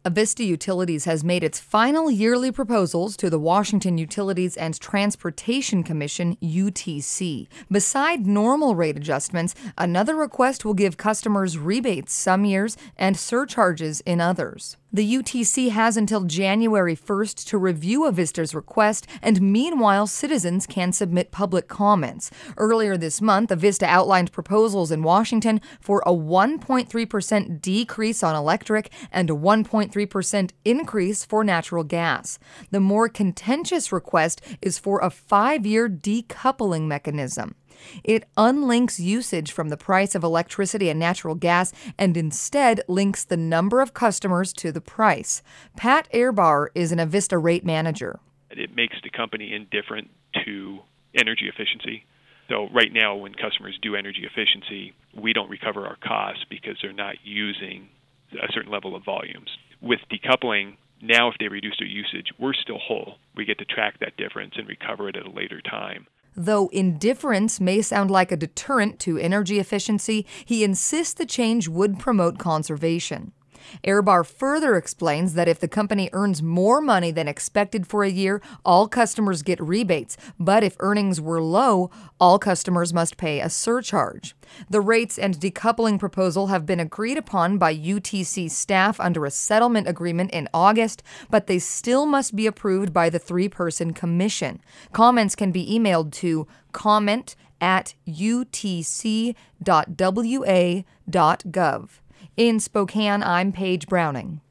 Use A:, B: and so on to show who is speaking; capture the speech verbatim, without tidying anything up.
A: Avista Utilities has made its final yearly proposals to the Washington Utilities and Transportation Commission, U T C. Beside normal rate adjustments, another request will give customers rebates some years and surcharges in others. The U T C has until January first to review Avista's request, and meanwhile, citizens can submit public comments. Earlier this month, Avista outlined proposals in Washington for a one point three percent decrease on electric and a one point three percent increase for natural gas. The more contentious request is for a five-year decoupling mechanism. It unlinks usage from the price of electricity and natural gas and instead links the number of customers to the price. Pat Ehrbar is an Avista rate manager.
B: It makes the company indifferent to energy efficiency. So right now, when customers do energy efficiency, we don't recover our costs because they're not using a certain level of volumes. With decoupling, now if they reduce their usage, we're still whole. We get to track that difference and recover it at a later time.
A: Though indifference may sound like a deterrent to energy efficiency, he insists the change would promote conservation. Ehrbar further explains that if the company earns more money than expected for a year, all customers get rebates, but if earnings were low, all customers must pay a surcharge. The rates and decoupling proposal have been agreed upon by U T C staff under a settlement agreement in August, but they still must be approved by the three-person commission. Comments can be emailed to comment at u t c dot w a dot gov. In Spokane, I'm Paige Browning.